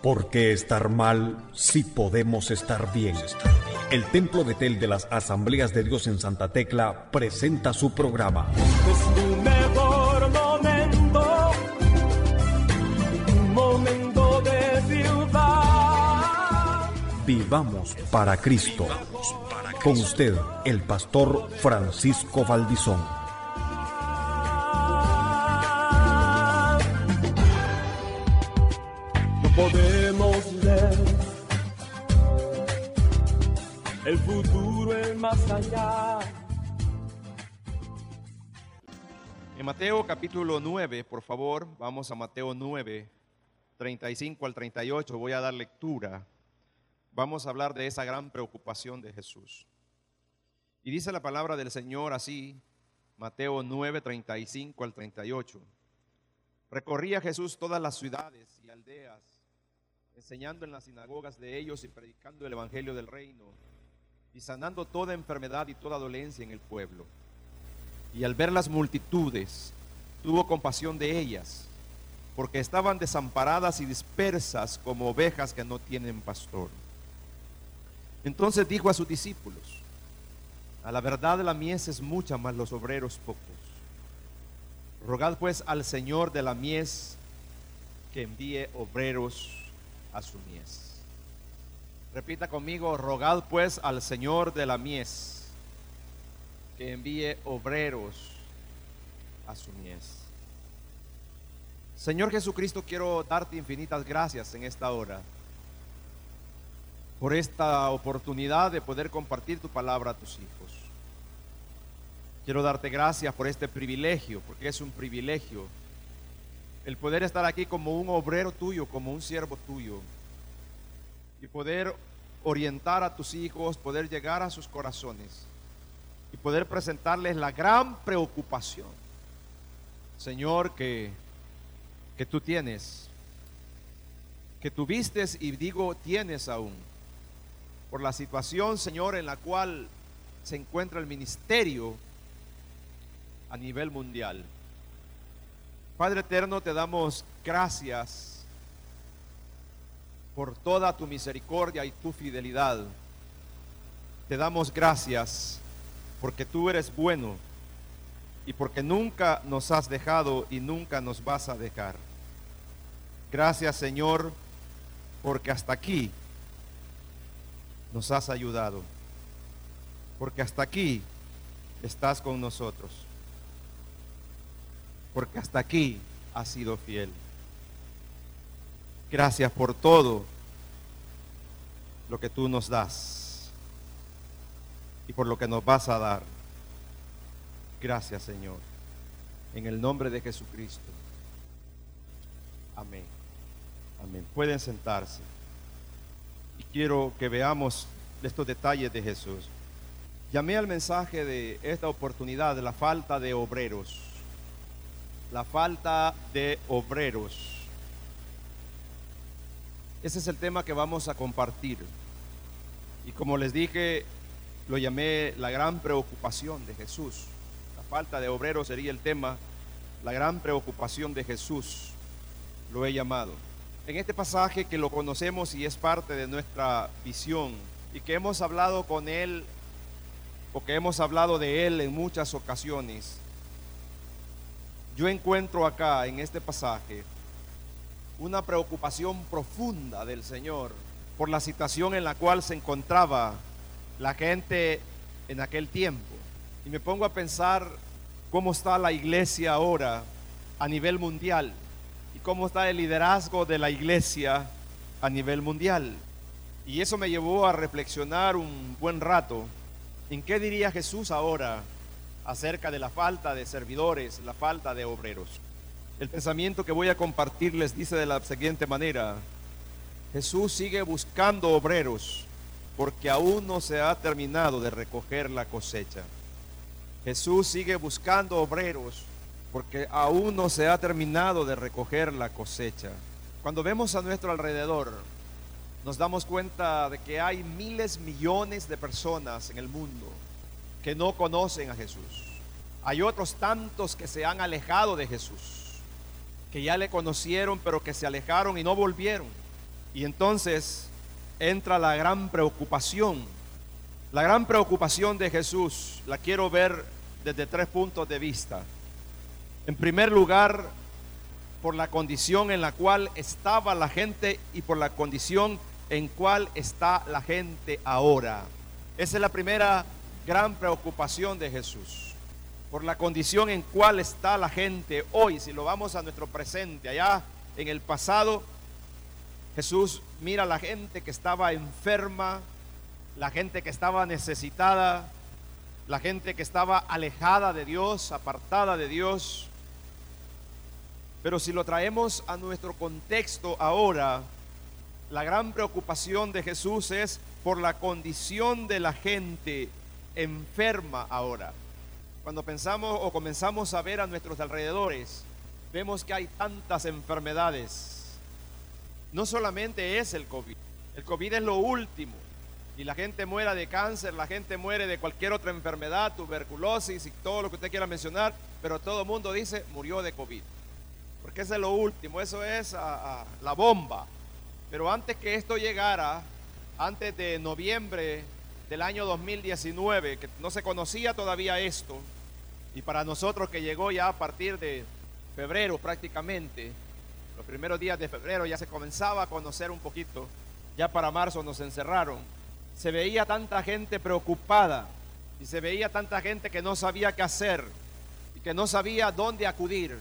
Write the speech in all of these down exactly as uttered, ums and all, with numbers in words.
¿Por qué estar mal si podemos estar bien? El Templo de Tel de las Asambleas de Dios en Santa Tecla presenta su programa. Es tu mejor momento, un momento de triunfar. Vivamos para Cristo. Con usted, el pastor Francisco Valdizón. No podemos ver el futuro es más allá. En Mateo capítulo nueve, por favor, vamos a Mateo nueve, treinta y cinco al treinta y ocho, voy a dar lectura. Vamos a hablar de esa gran preocupación de Jesús. Y dice la palabra del Señor así, Mateo nueve, treinta y cinco al treinta y ocho. Recorría Jesús todas las ciudades y aldeas, enseñando en las sinagogas de ellos y predicando el evangelio del reino, y sanando toda enfermedad y toda dolencia en el pueblo. Y al ver las multitudes, tuvo compasión de ellas, porque estaban desamparadas y dispersas como ovejas que no tienen pastor. Entonces dijo a sus discípulos: a la verdad la mies es mucha, mas los obreros pocos. Rogad pues al Señor de la mies que envíe obreros a su mies. Repita conmigo: rogad pues al Señor de la mies que envíe obreros a su mies. Señor Jesucristo, quiero darte infinitas gracias en esta hora por esta oportunidad de poder compartir tu palabra a tus hijos. Quiero darte gracias por este privilegio, porque es un privilegio el poder estar aquí como un obrero tuyo, como un siervo tuyo, y poder orientar a tus hijos, poder llegar a sus corazones y poder presentarles la gran preocupación, Señor, que, que tú tienes, que tuviste y digo tienes aún, por la situación, Señor, en la cual se encuentra el ministerio a nivel mundial. Padre eterno, te damos gracias por toda tu misericordia y tu fidelidad. Te damos gracias porque tú eres bueno y porque nunca nos has dejado y nunca nos vas a dejar. Gracias, Señor, porque hasta aquí nos has ayudado, porque hasta aquí estás con nosotros, porque hasta aquí has sido fiel. Gracias por todo lo que tú nos das y por lo que nos vas a dar. Gracias, Señor, en el nombre de Jesucristo. Amén. Amén. Pueden sentarse. Y quiero que veamos estos detalles de Jesús. Llamé al mensaje de esta oportunidad de la falta de obreros. La falta de obreros. Ese es el tema que vamos a compartir. Y como les dije, lo llamé la gran preocupación de Jesús. La falta de obreros sería el tema, la gran preocupación de Jesús. Lo he llamado. En este pasaje que lo conocemos y es parte de nuestra visión y que hemos hablado con él o que hemos hablado de él en muchas ocasiones, yo encuentro acá en este pasaje una preocupación profunda del Señor por la situación en la cual se encontraba la gente en aquel tiempo. Y me pongo a pensar cómo está la iglesia ahora a nivel mundial y cómo está el liderazgo de la iglesia a nivel mundial. Y eso me llevó a reflexionar un buen rato en qué diría Jesús ahora acerca de la falta de servidores, la falta de obreros. El pensamiento que voy a compartirles dice de la siguiente manera: Jesús sigue buscando obreros porque aún no se ha terminado de recoger la cosecha. Jesús sigue buscando obreros porque aún no se ha terminado de recoger la cosecha. Cuando vemos a nuestro alrededor, nos damos cuenta de que hay miles, millones de personas en el mundo que no conocen a Jesús. Hay otros tantos que se han alejado de Jesús, que ya le conocieron pero que se alejaron y no volvieron. Y entonces entra la gran preocupación. La gran preocupación de Jesús la quiero ver desde tres puntos de vista. En primer lugar, por la condición en la cual estaba la gente y por la condición en cual está la gente ahora. Esa es la primera gran preocupación de Jesús. Por la condición en cual está la gente hoy. Si lo vamos a nuestro presente, allá en el pasado, Jesús mira a la gente que estaba enferma, la gente que estaba necesitada, la gente que estaba alejada de Dios, apartada de Dios. Pero si lo traemos a nuestro contexto ahora, la gran preocupación de Jesús es por la condición de la gente enferma ahora. Cuando pensamos o comenzamos a ver a nuestros alrededores, vemos que hay tantas enfermedades. No solamente es el COVID, el COVID es lo último. Y la gente muere de cáncer, la gente muere de cualquier otra enfermedad, tuberculosis y todo lo que usted quiera mencionar, pero todo el mundo dice murió de COVID. Porque eso es lo último, eso es a, a, la bomba. Pero antes que esto llegara, antes de noviembre del año dos mil diecinueve, que no se conocía todavía esto, y para nosotros que llegó ya a partir de febrero prácticamente, los primeros días de febrero ya se comenzaba a conocer un poquito, ya para marzo nos encerraron, se veía tanta gente preocupada y se veía tanta gente que no sabía qué hacer y que no sabía dónde acudir.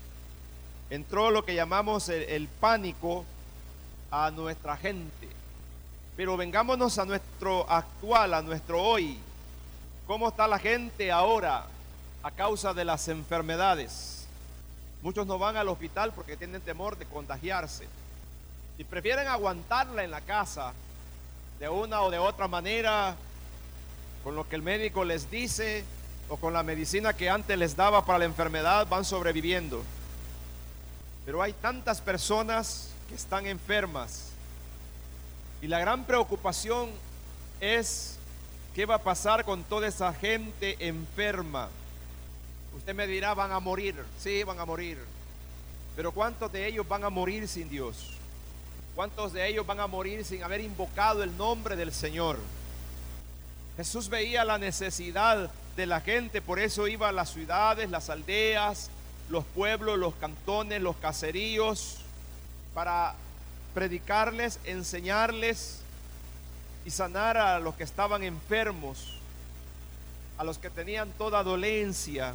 Entró lo que llamamos el, el pánico a nuestra gente. Pero vengámonos a nuestro actual, a nuestro hoy. ¿Cómo está la gente ahora a causa de las enfermedades? Muchos no van al hospital porque tienen temor de contagiarse y prefieren aguantarla en la casa de una o de otra manera, con lo que el médico les dice o con la medicina que antes les daba para la enfermedad, van sobreviviendo. Pero hay tantas personas que están enfermas y la gran preocupación es qué va a pasar con toda esa gente enferma. Usted me dirá, van a morir. Sí, van a morir. Pero ¿cuántos de ellos van a morir sin Dios? ¿Cuántos de ellos van a morir sin haber invocado el nombre del Señor? Jesús veía la necesidad de la gente, por eso iba a las ciudades, las aldeas, los pueblos, los cantones, los caseríos, para predicarles, enseñarles y sanar a los que estaban enfermos, a los que tenían toda dolencia,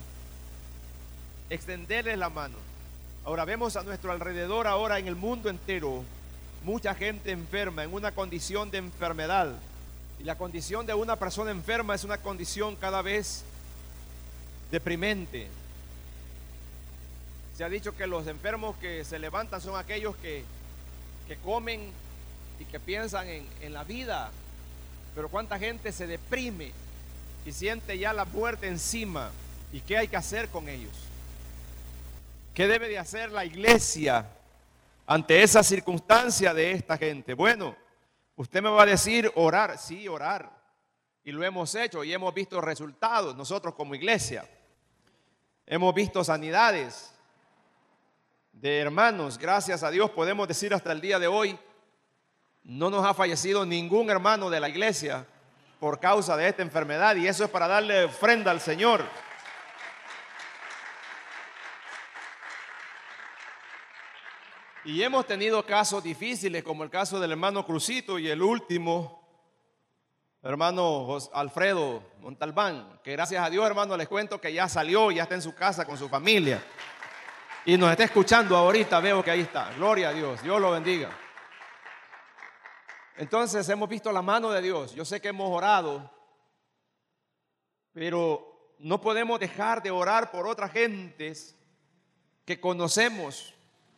extenderles la mano. Ahora vemos a nuestro alrededor, ahora en el mundo entero, mucha gente enferma, en una condición de enfermedad. Y la condición de una persona enferma es una condición cada vez deprimente. Se ha dicho que los enfermos que se levantan son aquellos que, que comen y que piensan en, en la vida. Pero cuánta gente se deprime y siente ya la muerte encima. ¿Y qué hay que hacer con ellos? ¿Qué debe de hacer la iglesia ante esa circunstancia de esta gente? Bueno, usted me va a decir orar. Sí, orar. Y lo hemos hecho y hemos visto resultados nosotros como iglesia. Hemos visto sanidades de hermanos. Gracias a Dios podemos decir hasta el día de hoy, no nos ha fallecido ningún hermano de la iglesia por causa de esta enfermedad, y eso es para darle ofrenda al Señor. Y hemos tenido casos difíciles, como el caso del hermano Crucito y el último, hermano Alfredo Montalbán, que gracias a Dios, hermano, les cuento que ya salió, ya está en su casa con su familia y nos está escuchando ahorita. Veo que ahí está. Gloria a Dios, Dios lo bendiga. Entonces hemos visto la mano de Dios. Yo sé que hemos orado, pero no podemos dejar de orar por otras gentes que conocemos.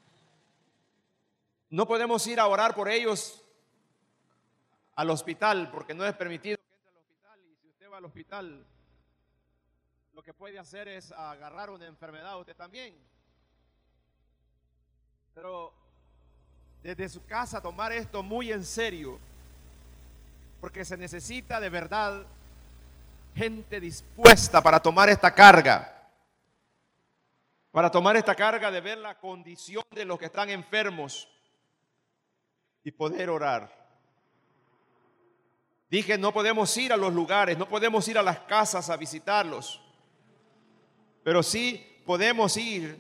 No podemos ir a orar por ellos al hospital, porque no es permitido que entre al hospital. Y si usted va al hospital, lo que puede hacer es agarrar una enfermedad usted también. Pero desde su casa tomar esto muy en serio, porque se necesita de verdad gente dispuesta para tomar esta carga, para tomar esta carga de ver la condición de los que están enfermos y poder orar. Dije, no podemos ir a los lugares, no podemos ir a las casas a visitarlos, pero sí podemos ir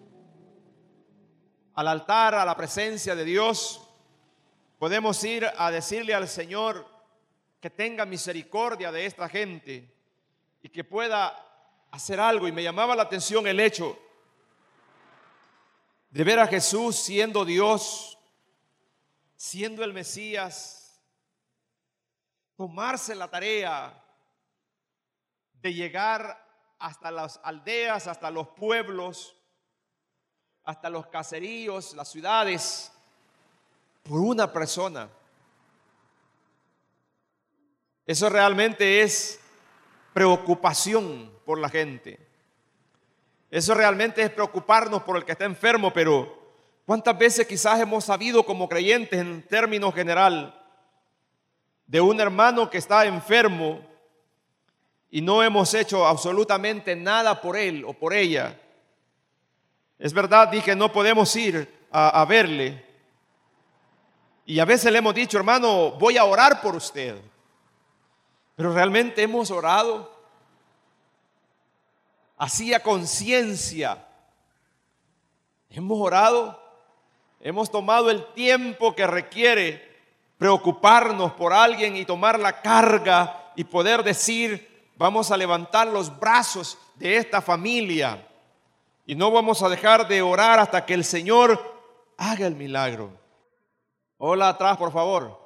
al altar, a la presencia de Dios. Podemos ir a decirle al Señor que tenga misericordia de esta gente y que pueda hacer algo. Y me llamaba la atención el hecho de ver a Jesús siendo Dios, siendo el Mesías, tomarse la tarea de llegar hasta las aldeas, hasta los pueblos, hasta los caseríos, las ciudades, por una persona. Eso realmente es preocupación por la gente. Eso realmente es preocuparnos por el que está enfermo, pero ¿cuántas veces quizás hemos sabido como creyentes en términos general de un hermano que está enfermo y no hemos hecho absolutamente nada por él o por ella? Es verdad, dije, no podemos ir a, a verle. Y a veces le hemos dicho, hermano, voy a orar por usted. Pero realmente hemos orado así a conciencia. Hemos orado, hemos tomado el tiempo que requiere preocuparnos por alguien y tomar la carga y poder decir, vamos a levantar los brazos de esta familia y no vamos a dejar de orar hasta que el Señor haga el milagro. Hola atrás, por favor.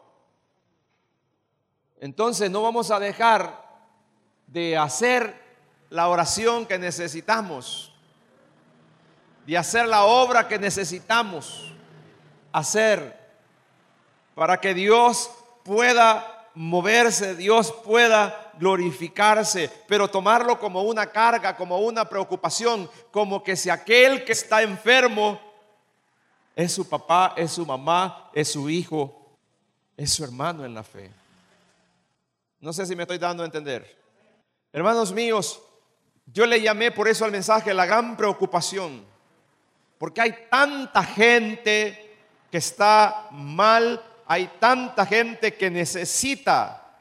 Entonces no vamos a dejar de hacer la oración que necesitamos, de hacer la obra que necesitamos hacer para que Dios pueda moverse, Dios pueda glorificarse, pero tomarlo como una carga, como una preocupación, como que si aquel que está enfermo es su papá, es su mamá, es su hijo, es su hermano en la fe. No sé si me estoy dando a entender. Hermanos míos, yo le llamé por eso al mensaje la gran preocupación, porque hay tanta gente que está mal, hay tanta gente que necesita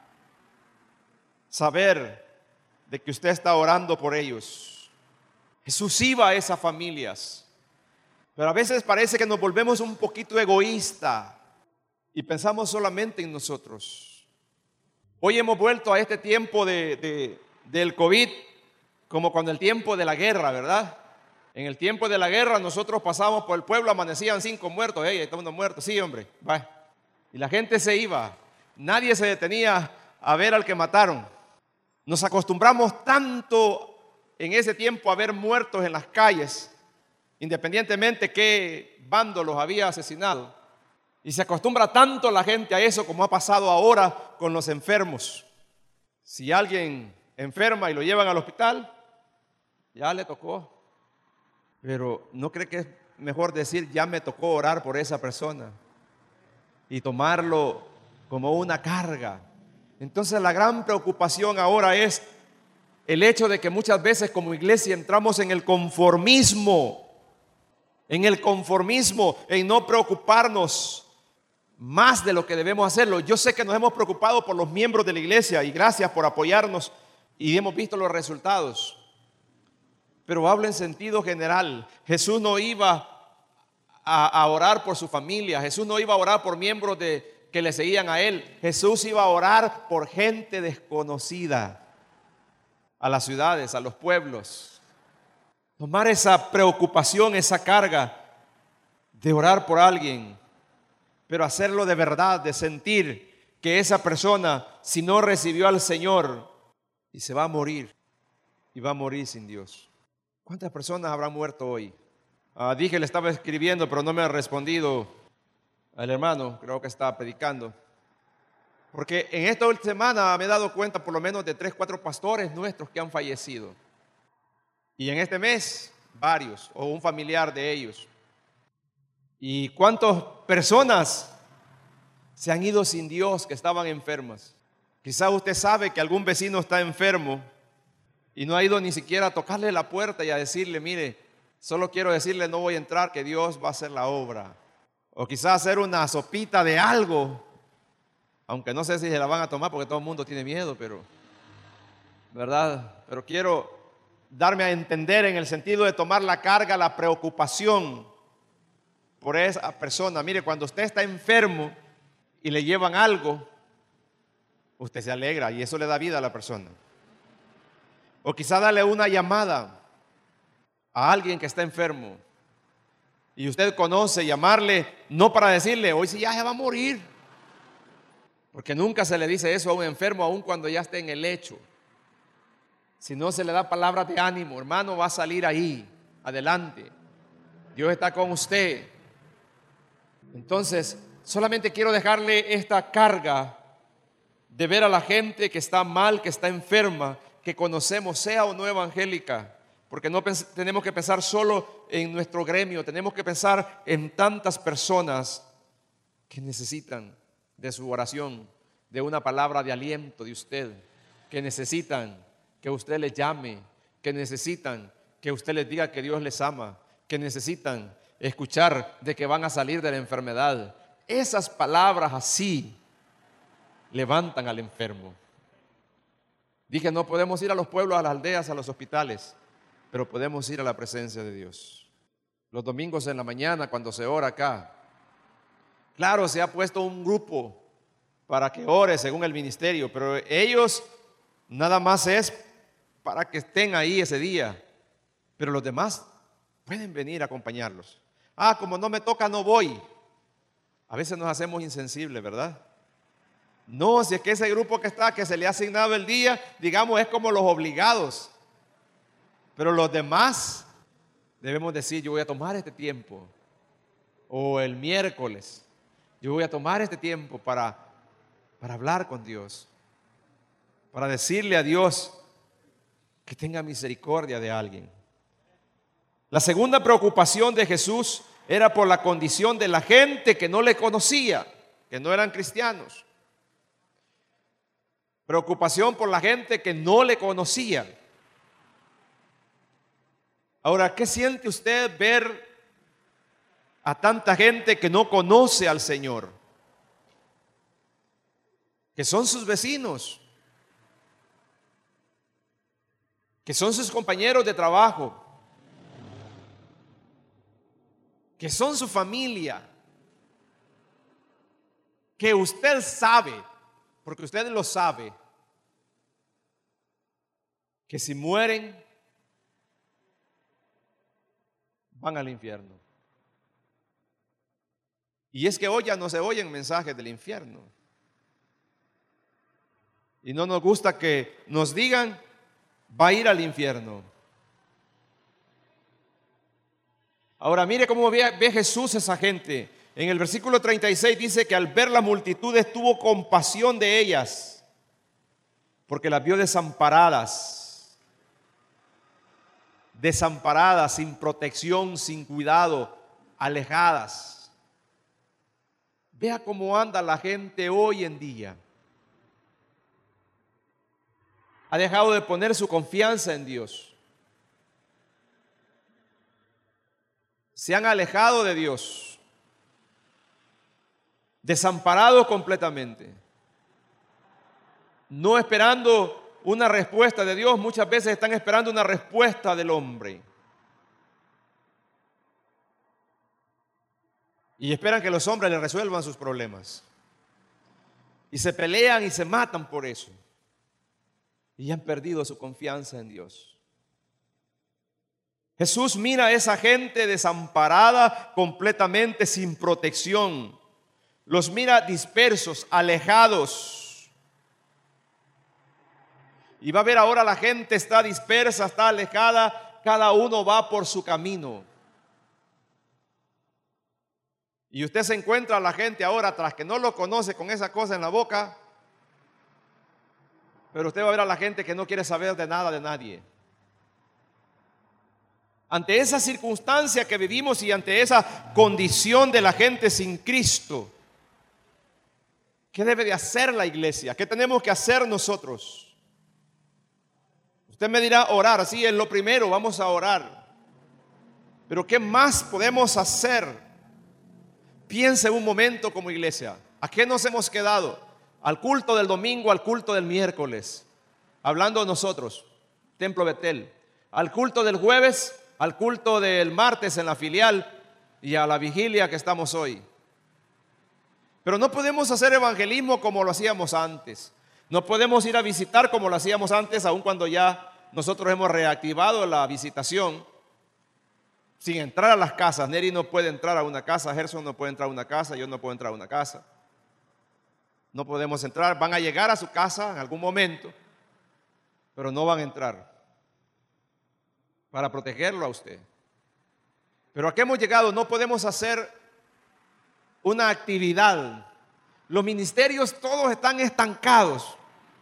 saber de que usted está orando por ellos. Jesús iba a esas familias, pero a veces parece que nos volvemos un poquito egoístas y pensamos solamente en nosotros. Hoy hemos vuelto a este tiempo de, de, del COVID como cuando el tiempo de la guerra, ¿verdad? En el tiempo de la guerra nosotros pasamos por el pueblo, amanecían cinco muertos. Hey, estamos muertos, sí hombre, va. Y la gente se iba, nadie se detenía a ver al que mataron. Nos acostumbramos tanto en ese tiempo a ver muertos en las calles, independientemente qué bando los había asesinado. Y se acostumbra tanto la gente a eso como ha pasado ahora con los enfermos. Si alguien enferma y lo llevan al hospital, ya le tocó. Pero ¿no cree que es mejor decir ya me tocó orar por esa persona y tomarlo como una carga? Entonces la gran preocupación ahora es el hecho de que muchas veces como iglesia entramos en el conformismo, en el conformismo, en no preocuparnos más de lo que debemos hacerlo. Yo sé que nos hemos preocupado por los miembros de la iglesia y gracias por apoyarnos y hemos visto los resultados. Pero hablo en sentido general. Jesús no iba a, a orar por su familia. Jesús no iba a orar por miembros de, que le seguían a él. Jesús iba a orar por gente desconocida, a las ciudades, a los pueblos. Tomar esa preocupación, esa carga de orar por alguien, pero hacerlo de verdad, de sentir que esa persona, si no recibió al Señor, y se va a morir, y va a morir sin Dios. ¿Cuántas personas habrán muerto hoy? Ah, dije, le estaba escribiendo, pero no me ha respondido al hermano, creo que estaba predicando. Porque en esta última semana me he dado cuenta por lo menos de tres, cuatro pastores nuestros que han fallecido. Y en este mes, varios, o un familiar de ellos. ¿Y cuántas personas se han ido sin Dios que estaban enfermas? Quizá usted sabe que algún vecino está enfermo y no ha ido ni siquiera a tocarle la puerta y a decirle, mire, solo quiero decirle, no voy a entrar, que Dios va a hacer la obra. O quizás hacer una sopita de algo, aunque no sé si se la van a tomar porque todo el mundo tiene miedo, pero, ¿verdad? Pero quiero darme a entender en el sentido de tomar la carga, la preocupación por esa persona. Mire, cuando usted está enfermo y le llevan algo, usted se alegra y eso le da vida a la persona. O quizá darle una llamada a alguien que está enfermo y usted conoce, llamarle no para decirle, hoy sí ya se va a morir, porque nunca se le dice eso a un enfermo, aun cuando ya esté en el lecho. Si no se le da palabras de ánimo, hermano, va a salir ahí, adelante. Dios está con usted. Entonces, solamente quiero dejarle esta carga de ver a la gente que está mal, que está enferma, que conocemos, sea o no evangélica, porque no tenemos que pensar solo en nuestro gremio, tenemos que pensar en tantas personas que necesitan de su oración, de una palabra de aliento de usted, que necesitan que usted les llame, que necesitan que usted les diga que Dios les ama, que necesitan escuchar de que van a salir de la enfermedad. Esas palabras así levantan al enfermo. Dije, no podemos ir a los pueblos, a las aldeas, a los hospitales, pero podemos ir a la presencia de Dios. Los domingos en la mañana, cuando se ora acá, claro, se ha puesto un grupo para que ore según el ministerio, pero ellos nada más es para que estén ahí ese día, pero los demás pueden venir a acompañarlos. Ah, como no me toca, no voy. A veces nos hacemos insensibles, ¿verdad? No, si es que ese grupo que está, que se le ha asignado el día, digamos, es como los obligados. Pero los demás debemos decir, yo voy a tomar este tiempo. O el miércoles, yo voy a tomar este tiempo para, para hablar con Dios. Para decirle a Dios que tenga misericordia de alguien. La segunda preocupación de Jesús era por la condición de la gente que no le conocía, que no eran cristianos. Preocupación por la gente que no le conocía. Ahora, ¿qué siente usted ver a tanta gente que no conoce al Señor? Que son sus vecinos, que son sus compañeros de trabajo, que son su familia, que usted sabe, porque usted lo sabe, que si mueren van al infierno. Y es que hoy ya no se oyen mensajes del infierno. Y no nos gusta que nos digan, va a ir al infierno. Ahora mire cómo ve, ve Jesús esa gente. En el versículo treinta y seis dice que al ver las multitudes tuvo compasión de ellas, porque las vio desamparadas, desamparadas, sin protección, sin cuidado, alejadas. Vea cómo anda la gente hoy en día. Ha dejado de poner su confianza en Dios. Se han alejado de Dios, desamparados completamente, no esperando una respuesta de Dios. Muchas veces están esperando una respuesta del hombre y esperan que los hombres les resuelvan sus problemas y se pelean y se matan por eso y han perdido su confianza en Dios. Jesús mira a esa gente desamparada, completamente sin protección. Los mira dispersos, alejados. Y va a ver ahora la gente está dispersa, está alejada, cada uno va por su camino. Y usted se encuentra a la gente ahora, tras que no lo conoce, con esa cosa en la boca. Pero usted va a ver a la gente que no quiere saber de nada de nadie. Ante esa circunstancia que vivimos y ante esa condición de la gente sin Cristo, ¿qué debe de hacer la iglesia? ¿Qué tenemos que hacer nosotros? Usted me dirá orar, sí, es lo primero, vamos a orar. Pero ¿qué más podemos hacer Piense un momento como iglesia, ¿a qué nos hemos quedado? Al culto del domingo, al culto del miércoles, hablando de nosotros, Templo Betel, al culto del jueves, al culto del martes en la filial y a la vigilia que estamos hoy. Pero no podemos hacer evangelismo como lo hacíamos antes. No podemos ir a visitar como lo hacíamos antes, aun cuando ya nosotros hemos reactivado la visitación, sin entrar a las casas. Neri no puede entrar a una casa, Gerson no puede entrar a una casa, yo no puedo entrar a una casa. No podemos entrar, van a llegar a su casa en algún momento, pero no van a entrar para protegerlo a usted. Pero ¿a qué hemos llegado? No podemos hacer una actividad. Los ministerios todos están estancados.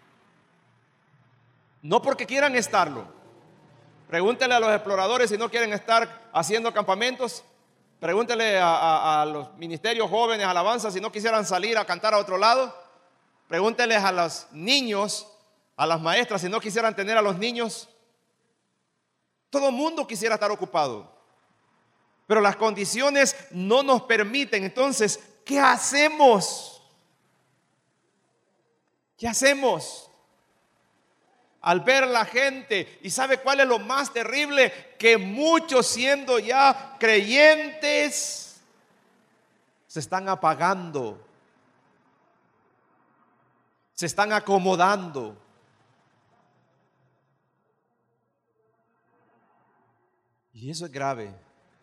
No porque quieran estarlo. Pregúntele a los exploradores si no quieren estar haciendo campamentos. Pregúntele a, a, a los ministerios jóvenes, alabanza, si no quisieran salir a cantar a otro lado. Pregúnteles a los niños, a las maestras, si no quisieran tener a los niños. Todo el mundo quisiera estar ocupado, pero las condiciones no nos permiten. Entonces, ¿qué hacemos? ¿Qué hacemos? Al ver la gente, ¿y sabe cuál es lo más terrible? Que muchos, siendo ya creyentes, se están apagando, se están acomodando. Y eso es grave.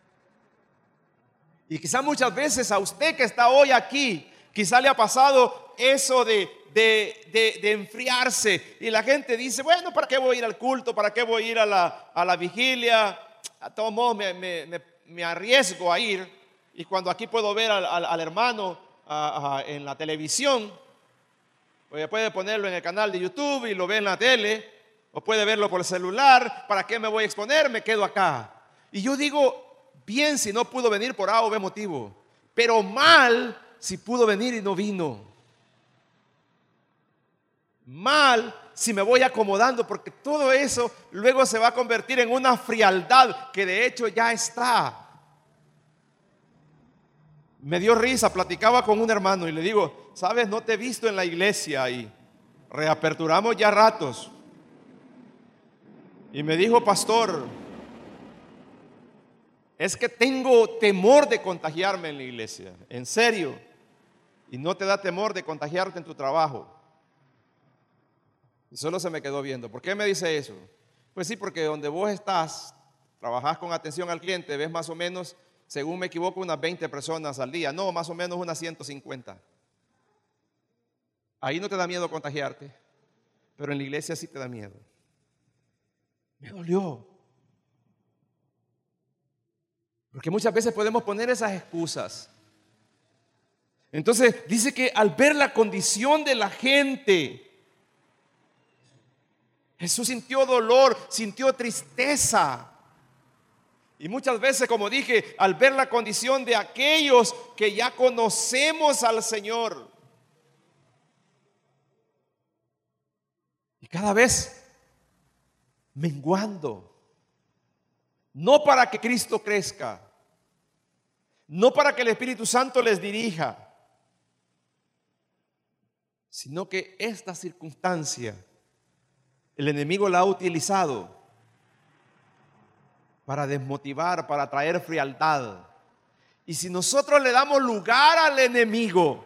Y quizá muchas veces a usted que está hoy aquí, quizá le ha pasado eso de, de, de, de enfriarse. Y la gente dice, bueno, ¿para qué voy a ir al culto? ¿Para qué voy a ir a la, a la vigilia? A todos modos me, me, me, me arriesgo a ir. Y cuando aquí puedo ver al, al, al hermano a, a, en la televisión, pues puede ponerlo en el canal de YouTube y lo ve en la tele, o puede verlo por el celular. ¿Para qué me voy a exponer? Me quedo acá. Y yo digo, bien si no pudo venir por A o B motivo, pero mal si pudo venir y no vino. Mal si me voy acomodando, porque todo eso luego se va a convertir en una frialdad que de hecho ya está. Me dio risa, platicaba con un hermano y le digo, sabes, no te he visto en la iglesia y reaperturamos ya ratos. Y me dijo, pastor, es que tengo temor de contagiarme en la iglesia, en serio. Y no te da temor de contagiarte en tu trabajo. Y solo se me quedó viendo. ¿Por qué me dice eso? Pues sí, porque donde vos estás, trabajás con atención al cliente, ves más o menos, según me equivoco, unas veinte personas al día. No, más o menos unas ciento cincuenta. Ahí no te da miedo contagiarte, pero en la iglesia sí te da miedo. Me dolió. Porque muchas veces podemos poner esas excusas. Entonces dice que al ver la condición de la gente, Jesús sintió dolor, sintió tristeza. Y muchas veces, como dije, al ver la condición de aquellos que ya conocemos al Señor, y cada vez menguando. No para que Cristo crezca, no para que el Espíritu Santo les dirija, sino que esta circunstancia el enemigo la ha utilizado para desmotivar, para traer frialdad. Y si nosotros le damos lugar al enemigo,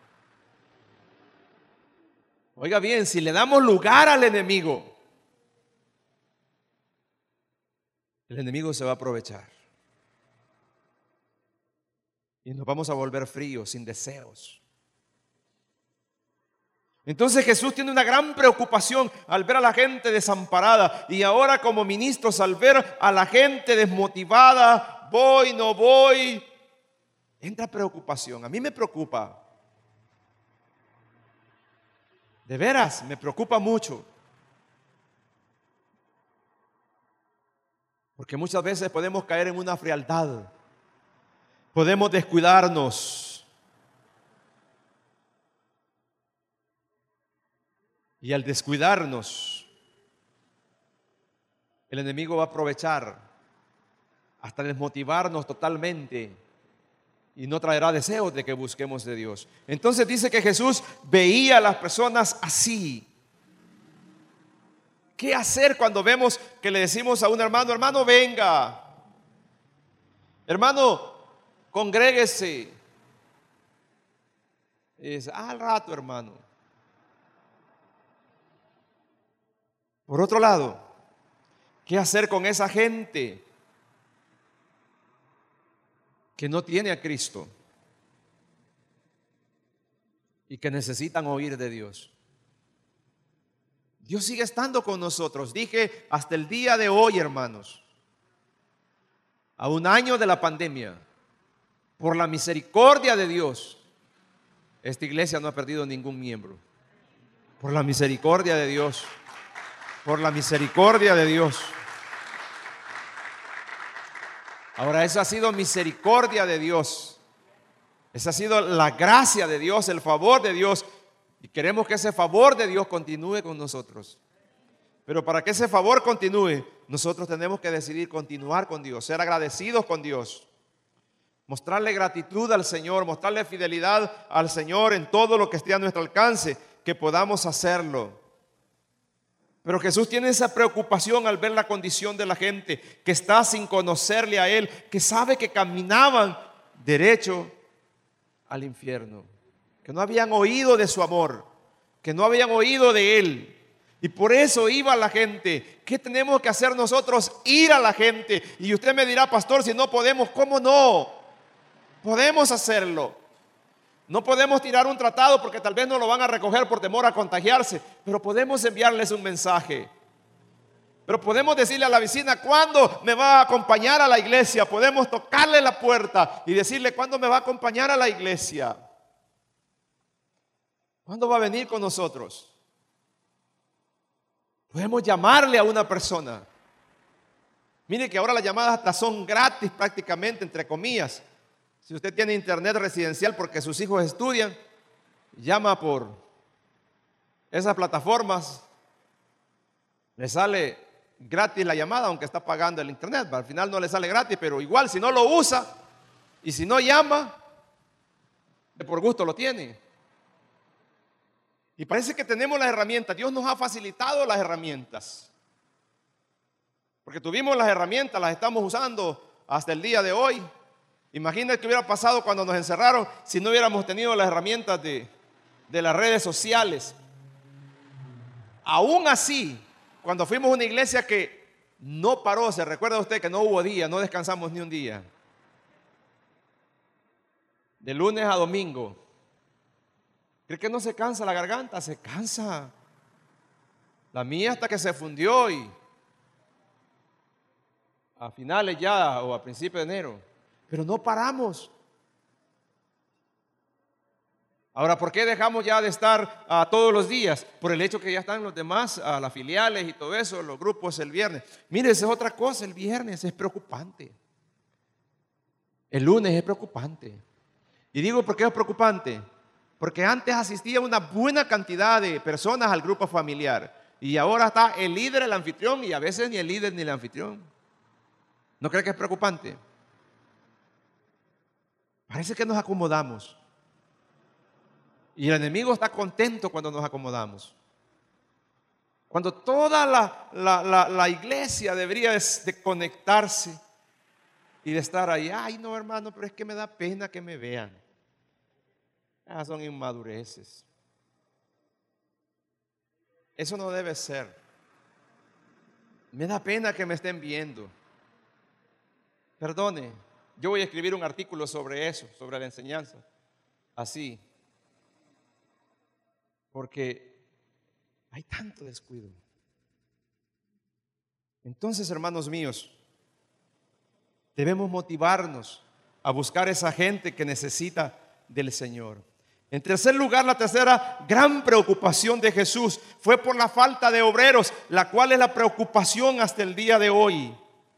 oiga bien, si le damos lugar al enemigo, el enemigo se va a aprovechar. Y nos vamos a volver fríos, sin deseos. Entonces Jesús tiene una gran preocupación al ver a la gente desamparada. Y ahora como ministros, al ver a la gente desmotivada, voy, no voy, entra preocupación. A mí me preocupa. De veras, me preocupa mucho. Porque muchas veces podemos caer en una frialdad. Podemos descuidarnos. Y al descuidarnos, el enemigo va a aprovechar hasta desmotivarnos totalmente y no traerá deseos de que busquemos de Dios. Entonces dice que Jesús veía a las personas así. ¿Qué hacer cuando vemos que le decimos a un hermano, hermano, venga, hermano, congréguese? Y dice, ah, al rato, hermano. Por otro lado, ¿qué hacer con esa gente que no tiene a Cristo y que necesitan oír de Dios? Dios sigue estando con nosotros. Dije, hasta el día de hoy, hermanos, a un año de la pandemia, por la misericordia de Dios, esta iglesia no ha perdido ningún miembro. Por la misericordia de Dios. Por la misericordia de Dios. Ahora, eso ha sido misericordia de Dios. Esa ha sido la gracia de Dios, el favor de Dios. Y queremos que ese favor de Dios continúe con nosotros. Pero para que ese favor continúe, nosotros tenemos que decidir continuar con Dios, ser agradecidos con Dios, mostrarle gratitud al Señor, mostrarle fidelidad al Señor en todo lo que esté a nuestro alcance, que podamos hacerlo. Pero Jesús tiene esa preocupación al ver la condición de la gente que está sin conocerle a Él, que sabe que caminaban derecho al infierno, que no habían oído de su amor, que no habían oído de Él. Y por eso iba la gente. ¿Qué tenemos que hacer nosotros? Ir a la gente. Y usted me dirá, pastor, si no podemos, ¿cómo no? Podemos hacerlo. No podemos tirar un tratado porque tal vez no lo van a recoger por temor a contagiarse, pero podemos enviarles un mensaje. Pero podemos decirle a la vecina, ¿cuándo me va a acompañar a la iglesia? Podemos tocarle la puerta y decirle, ¿cuándo me va a acompañar a la iglesia? ¿Cuándo va a venir con nosotros? Podemos llamarle a una persona. Mire que ahora las llamadas hasta son gratis prácticamente, entre comillas. Si usted tiene internet residencial porque sus hijos estudian, llama por esas plataformas, le sale gratis la llamada, aunque está pagando el internet. Al final no le sale gratis, pero igual si no lo usa y si no llama, de por gusto lo tiene. Y parece que tenemos las herramientas. Dios nos ha facilitado las herramientas. Porque tuvimos las herramientas, las estamos usando hasta el día de hoy. Imagínate qué hubiera pasado cuando nos encerraron si no hubiéramos tenido las herramientas de, de las redes sociales. Aún así, cuando fuimos a una iglesia que no paró, se recuerda usted que no hubo día, no descansamos ni un día. De lunes a domingo. ¿Cree que no se cansa la garganta? Se cansa. La mía hasta que se fundió y a finales ya o a principios de enero. Pero no paramos. Ahora, ¿por qué dejamos ya de estar uh, todos los días? Por el hecho que ya están los demás, uh, las filiales y todo eso, los grupos el viernes. Mire, esa es otra cosa, el viernes es preocupante. El lunes es preocupante. Y digo, ¿por qué es preocupante? Porque antes asistía una buena cantidad de personas al grupo familiar. Y ahora está el líder, el anfitrión, y a veces ni el líder ni el anfitrión. ¿No cree que es preocupante? Parece que nos acomodamos. Y el enemigo está contento cuando nos acomodamos. Cuando toda la, la, la, la iglesia debería de, de conectarse y de estar ahí. Ay, no, hermano, pero es que me da pena que me vean. Ah, son inmadureces. Eso no debe ser. Me da pena que me estén viendo. Perdone, yo voy a escribir un artículo sobre eso, sobre la enseñanza. Así. Porque hay tanto descuido. Entonces, hermanos míos, debemos motivarnos a buscar esa gente que necesita del Señor. En tercer lugar, la tercera gran preocupación de Jesús fue por la falta de obreros, la cual es la preocupación hasta el día de hoy.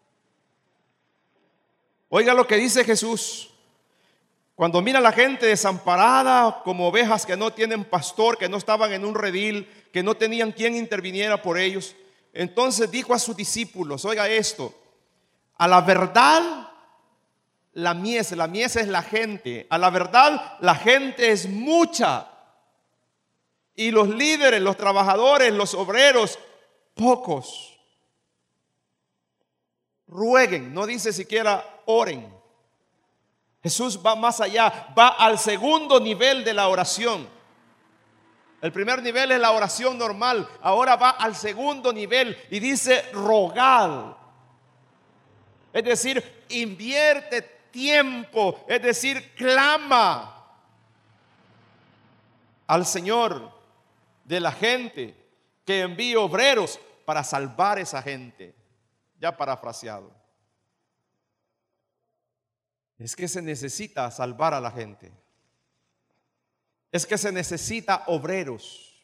Oiga lo que dice Jesús. Cuando mira a la gente desamparada como ovejas que no tienen pastor, que no estaban en un redil, que no tenían quien interviniera por ellos, entonces dijo a sus discípulos, oiga esto, a la verdad la mies. La mies es la gente. A la verdad, la gente es mucha. Y los líderes, los trabajadores, los obreros, pocos. Rueguen, no dice siquiera oren. Jesús va más allá, va al segundo nivel de la oración. El primer nivel es la oración normal, ahora va al segundo nivel y dice rogad. Es decir, invierte tiempo, es decir, clama al Señor de la gente que envíe obreros para salvar a esa gente. Ya parafraseado. Es que se necesita salvar a la gente. Es que se necesita obreros.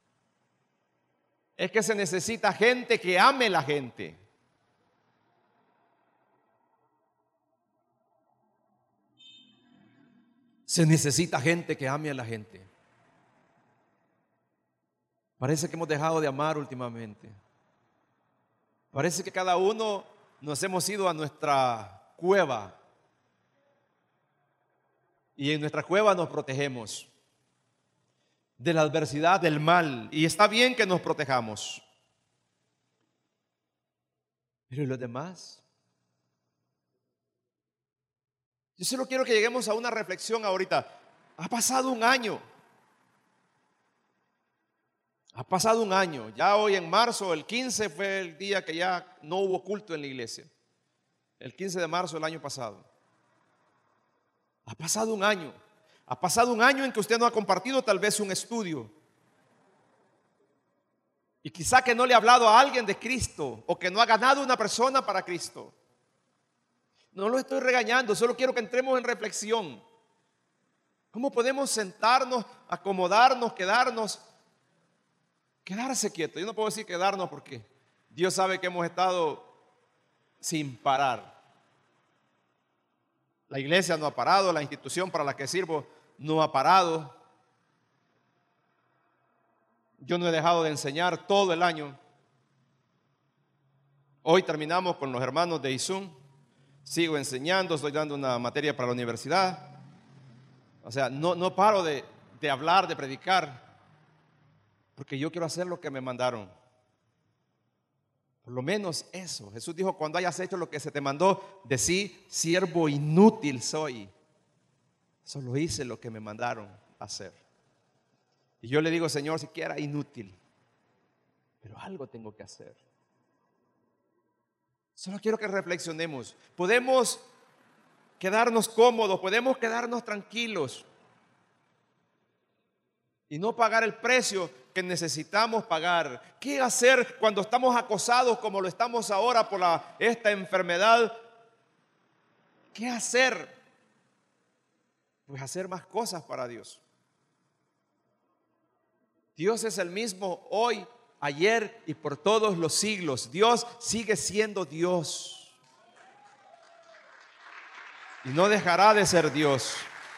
Es que se necesita gente que ame a la gente. Se necesita gente que ame a la gente. Parece que hemos dejado de amar últimamente. Parece que cada uno nos hemos ido a nuestra cueva. Y en nuestra cueva nos protegemos de la adversidad, del mal. Y está bien que nos protejamos. Pero ¿y los demás? Yo solo quiero que lleguemos a una reflexión ahorita. Ha pasado un año. Ha pasado un año. Ya hoy en marzo, el quince fue el día que ya no hubo culto en la iglesia. El quince de marzo del año pasado. Ha pasado un año. Ha pasado un año en que usted no ha compartido tal vez un estudio. Y quizá que no le ha hablado a alguien de Cristo o que no ha ganado una persona para Cristo. No lo estoy regañando, solo quiero que entremos en reflexión. ¿Cómo podemos sentarnos, acomodarnos, quedarnos? Quedarse quieto. Yo no puedo decir quedarnos porque Dios sabe que hemos estado sin parar. La iglesia no ha parado, la institución para la que sirvo no ha parado. Yo no he dejado de enseñar todo el año. Hoy terminamos con los hermanos de Izum. Sigo enseñando, estoy dando una materia para la universidad. O sea, no, no paro de, de hablar, de predicar, porque yo quiero hacer lo que me mandaron. Por lo menos eso. Jesús dijo, cuando hayas hecho lo que se te mandó, decí, siervo inútil soy. Solo hice lo que me mandaron hacer. Y yo le digo, Señor, siquiera inútil, pero algo tengo que hacer. Solo quiero que reflexionemos. Podemos quedarnos cómodos, podemos quedarnos tranquilos y no pagar el precio que necesitamos pagar. ¿Qué hacer cuando estamos acosados como lo estamos ahora por la, esta enfermedad? ¿Qué hacer? Pues hacer más cosas para Dios. Dios es el mismo hoy, ayer y por todos los siglos. Dios sigue siendo Dios y no dejará de ser Dios.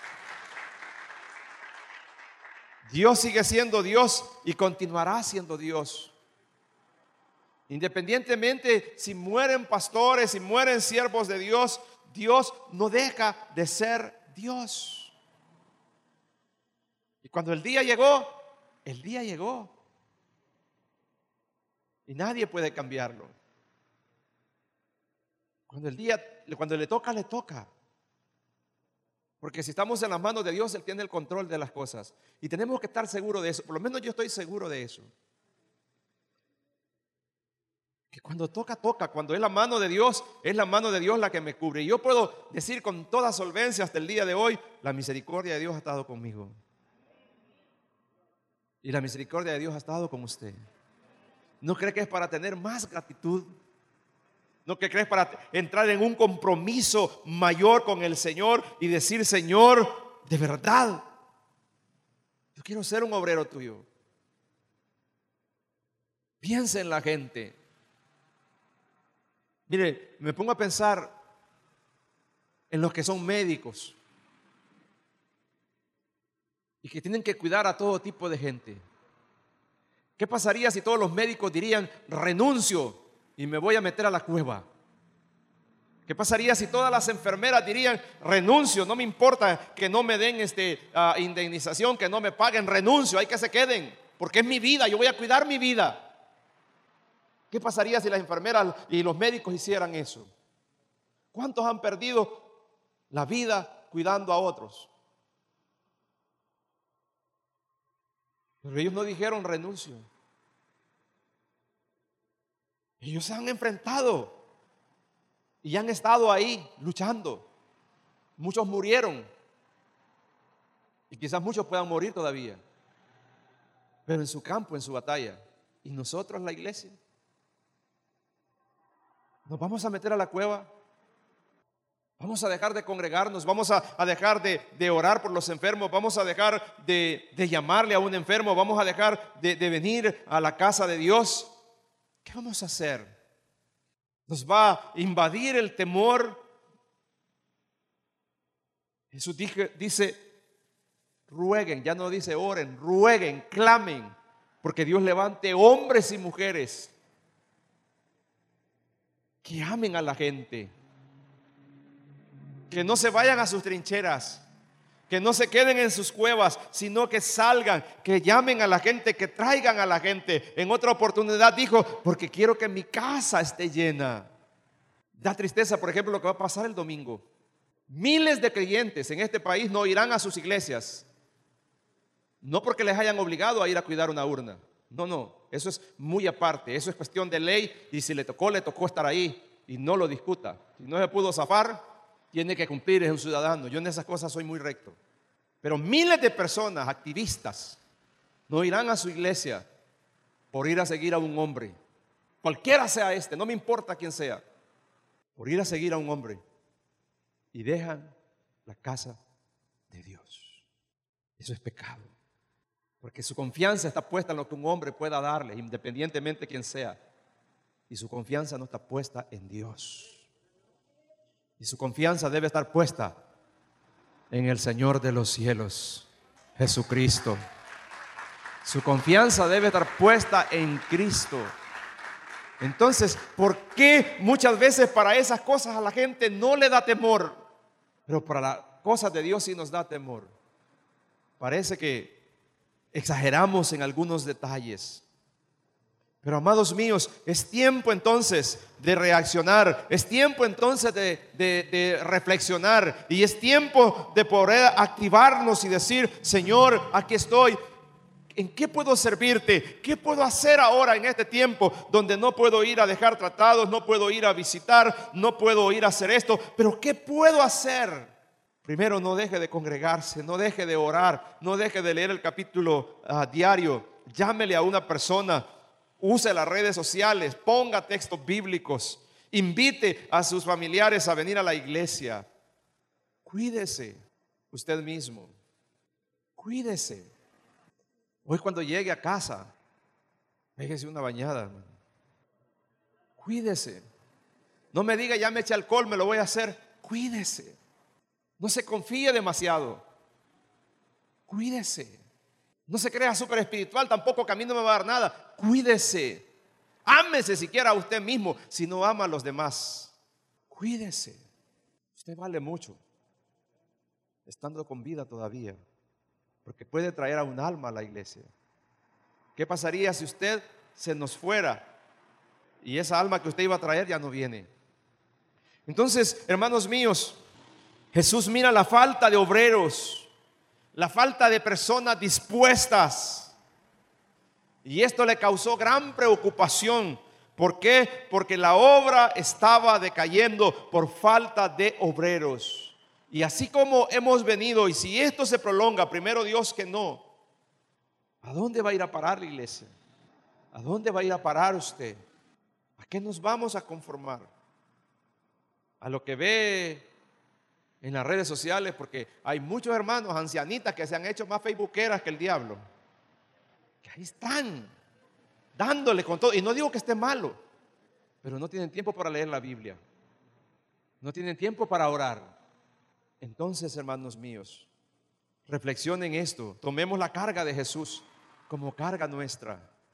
Dios sigue siendo Dios y continuará siendo Dios. Independientemente si mueren pastores, si mueren siervos de Dios, Dios no deja de ser Dios. Y cuando el día llegó, el día llegó. Y nadie puede cambiarlo. Cuando el día, cuando le toca, le toca. Porque si estamos en las manos de Dios, Él tiene el control de las cosas. Y tenemos que estar seguros de eso. Por lo menos yo estoy seguro de eso. Que cuando toca, toca. Cuando es la mano de Dios, es la mano de Dios la que me cubre. Y yo puedo decir con toda solvencia hasta el día de hoy, la misericordia de Dios ha estado conmigo. Y la misericordia de Dios ha estado con usted. ¿No cree que es para tener más gratitud? ¿No que crees para entrar en un compromiso mayor con el Señor y decir, Señor, de verdad, yo quiero ser un obrero tuyo? Piensa en la gente. Mire, me pongo a pensar en los que son médicos y que tienen que cuidar a todo tipo de gente. ¿Qué pasaría si todos los médicos dirían, renuncio y me voy a meter a la cueva? ¿Qué pasaría si todas las enfermeras dirían: renuncio, no me importa que no me den este, uh, indemnización, que no me paguen, renuncio, hay que se queden, porque es mi vida, yo voy a cuidar mi vida? ¿Qué pasaría si las enfermeras y los médicos hicieran eso? ¿Cuántos han perdido la vida cuidando a otros? Pero ellos no dijeron renuncio. Ellos se han enfrentado y han estado ahí luchando. Muchos murieron y quizás muchos puedan morir todavía, pero en su campo, en su batalla. ¿Y nosotros, la iglesia? ¿Nos vamos a meter a la cueva? ¿Vamos a dejar de congregarnos? ¿Vamos a, a dejar de, de orar por los enfermos? ¿Vamos a dejar de, de llamarle a un enfermo? ¿Vamos a dejar de, de venir a la casa de Dios? ¿Qué vamos a hacer? ¿Nos va a invadir el temor? Jesús dice, dice rueguen, ya no dice oren, rueguen, clamen, porque Dios levante hombres y mujeres que amen a la gente, que no se vayan a sus trincheras, que no se queden en sus cuevas, sino que salgan, que llamen a la gente, que traigan a la gente. En otra oportunidad dijo: porque quiero que mi casa esté llena. Da tristeza, por ejemplo, lo que va a pasar el domingo. Miles de creyentes en este país no irán a sus iglesias, no porque les hayan obligado a ir a cuidar una urna. No, no, eso es muy aparte, eso es cuestión de ley, y si le tocó, le tocó estar ahí, y no lo discuta. Si no se pudo zafar, tiene que cumplir, es un ciudadano. Yo en esas cosas soy muy recto. Pero miles de personas, activistas, no irán a su iglesia por ir a seguir a un hombre, cualquiera sea este, no me importa quién sea, por ir a seguir a un hombre, y dejan la casa de Dios. Eso es pecado, porque su confianza está puesta en lo que un hombre pueda darle, independientemente de quién sea, y su confianza no está puesta en Dios. Y su confianza debe estar puesta en el Señor de los cielos, Jesucristo. Su confianza debe estar puesta en Cristo. Entonces, ¿por qué muchas veces para esas cosas a la gente no le da temor, pero para las cosas de Dios sí nos da temor? Parece que exageramos en algunos detalles. Pero, amados míos, es tiempo entonces de reaccionar, es tiempo entonces de, de, de reflexionar, y es tiempo de poder activarnos y decir: Señor, aquí estoy. ¿En qué puedo servirte? ¿Qué puedo hacer ahora en este tiempo donde no puedo ir a dejar tratados, no puedo ir a visitar, no puedo ir a hacer esto? Pero ¿qué puedo hacer? Primero, no deje de congregarse, no deje de orar, no deje de leer el capítulo uh, diario. Llámele a una persona. Use las redes sociales, ponga textos bíblicos, invite a sus familiares a venir a la iglesia. Cuídese usted mismo, cuídese. Hoy cuando llegue a casa, pégese una bañada, hermano. Cuídese. No me diga: ya me eché alcohol, me lo voy a hacer. Cuídese. No se confíe demasiado. Cuídese. No se crea súper espiritual, tampoco que a mí no me va a dar nada. Cuídese. Ámese siquiera a usted mismo si no ama a los demás. Cuídese. Usted vale mucho, estando con vida todavía, porque puede traer a un alma a la iglesia. ¿Qué pasaría si usted se nos fuera y esa alma que usted iba a traer ya no viene? Entonces, hermanos míos, Jesús mira la falta de obreros, la falta de personas dispuestas, y esto le causó gran preocupación. ¿Por qué? Porque la obra estaba decayendo por falta de obreros. Y así como hemos venido, y si esto se prolonga, primero Dios que no, ¿a dónde va a ir a parar la iglesia? ¿A dónde va a ir a parar usted? ¿A qué nos vamos a conformar? ¿A lo que ve en las redes sociales? Porque hay muchos hermanos ancianitas que se han hecho más facebookeras que el diablo, que ahí están dándole con todo. Y no digo que esté malo, pero no tienen tiempo para leer la Biblia, no tienen tiempo para orar. Entonces, hermanos míos, reflexionen esto. Tomemos la carga de Jesús como carga nuestra.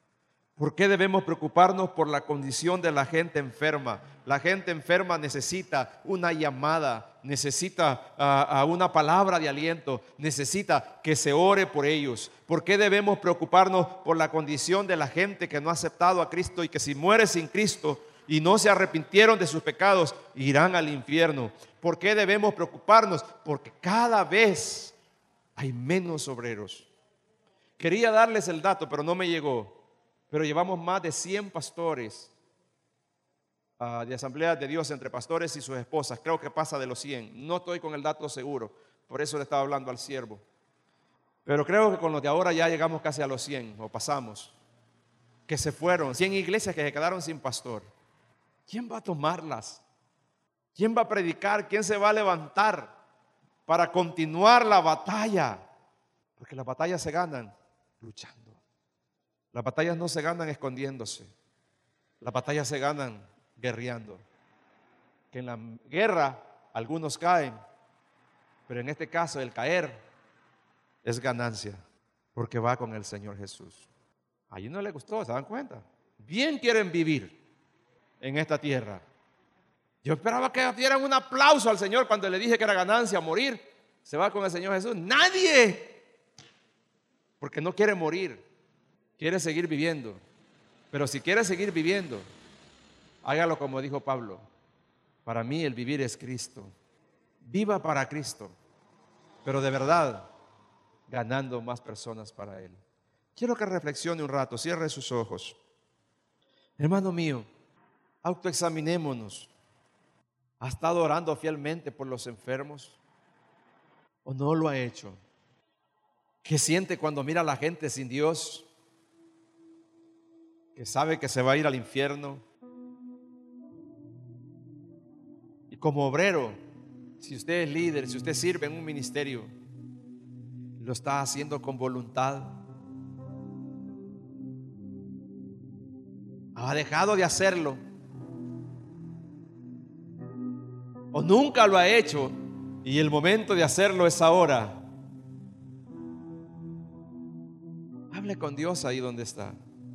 ¿Por qué debemos preocuparnos por la condición de la gente enferma? La gente enferma necesita una llamada, necesita uh, uh, una palabra de aliento, necesita que se ore por ellos. ¿Por qué debemos preocuparnos por la condición de la gente que no ha aceptado a Cristo y que si muere sin Cristo y no se arrepintieron de sus pecados, irán al infierno? ¿Por qué debemos preocuparnos? Porque cada vez hay menos obreros. Quería darles el dato, pero no me llegó. Pero llevamos más de cien pastores uh, de Asambleas de Dios entre pastores y sus esposas. Creo que pasa de los cien. No estoy con el dato seguro. Por eso le estaba hablando al siervo. Pero creo que con los de ahora ya llegamos casi a los cien, o pasamos. Que se fueron. cien iglesias que se quedaron sin pastor. ¿Quién va a tomarlas? ¿Quién va a predicar? ¿Quién se va a levantar para continuar la batalla? Porque las batallas se ganan luchando. Las batallas no se ganan escondiéndose. Las batallas se ganan guerreando. Que en la guerra algunos caen, pero en este caso el caer es ganancia, porque va con el Señor Jesús. A ellos no les gustó, ¿se dan cuenta? Bien quieren vivir en esta tierra. Yo esperaba que dieran un aplauso al Señor cuando le dije que era ganancia morir. Se va con el Señor Jesús. Nadie, porque no quiere morir. Quiere seguir viviendo. Pero si quiere seguir viviendo, hágalo como dijo Pablo. Para mí el vivir es Cristo. Viva para Cristo, pero de verdad ganando más personas para Él. Quiero que reflexione un rato. Cierre sus ojos. Hermano mío, autoexaminémonos. ¿Ha estado orando fielmente por los enfermos o no lo ha hecho? ¿Qué siente cuando mira a la gente sin Dios? Que sabe que se va a ir al infierno. Y como obrero, si usted es líder, si usted sirve en un ministerio, lo está haciendo con voluntad. ¿Ha dejado de hacerlo? ¿O nunca lo ha hecho y el momento de hacerlo es ahora? Hable con Dios ahí donde está.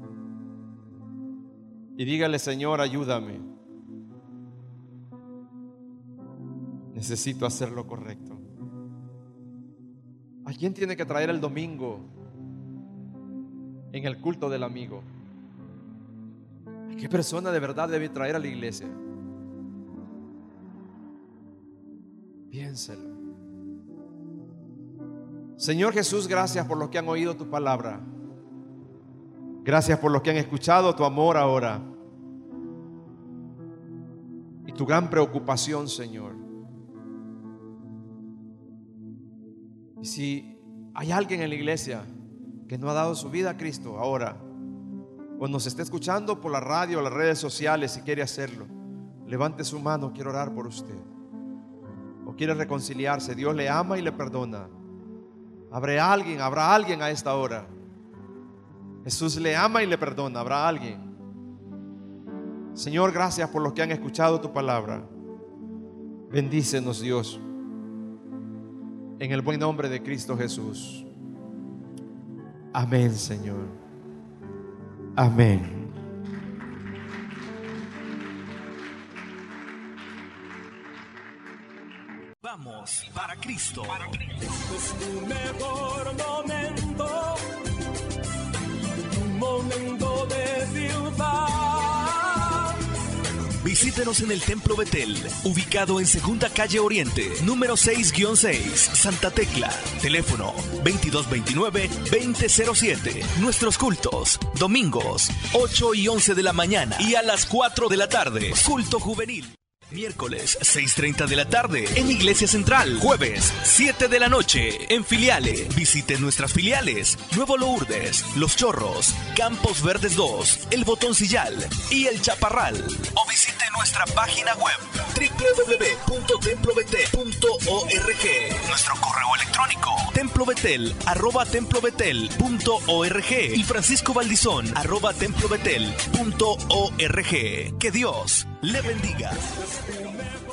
Y dígale: Señor, ayúdame. Necesito hacer lo correcto. ¿A quién tiene que traer el domingo en el culto del amigo? ¿A qué persona de verdad debe traer a la iglesia? Piénselo. Señor Jesús, gracias por los que han oído tu palabra. Gracias por los que han escuchado tu amor ahora y tu gran preocupación, Señor. Y si hay alguien en la iglesia que no ha dado su vida a Cristo ahora, o nos está escuchando por la radio o las redes sociales y quiere hacerlo, levante su mano. Quiero orar por usted. O quiere reconciliarse. Dios le ama y le perdona. Habrá alguien, habrá alguien a esta hora. Jesús le ama y le perdona. Habrá alguien. Señor, gracias por los que han escuchado tu palabra. Bendícenos, Dios, en el buen nombre de Cristo Jesús. Amén, Señor. Amén. Vamos para Cristo. Es tu mejor momento, un momento de triunfar. Visítenos en el Templo Betel, ubicado en Segunda Calle Oriente, número seis guion seis, Santa Tecla. Teléfono veintidós veintinueve veinte cero siete. Nuestros cultos, domingos, ocho y once de la mañana y a las cuatro de la tarde. Culto juvenil. Miércoles, seis treinta de la tarde en Iglesia Central. Jueves, siete de la noche en Filiales. Visite nuestras filiales: Nuevo Lourdes, Los Chorros, Campos Verdes dos, El Botoncillal y El Chaparral. O visite nuestra página web doble u doble u doble u punto templo betel punto org. Nuestro correo electrónico templobetel arroba templobetel punto org y Francisco Valdizón arroba templobetel punto org. Que Dios le bendiga. Es tu mejor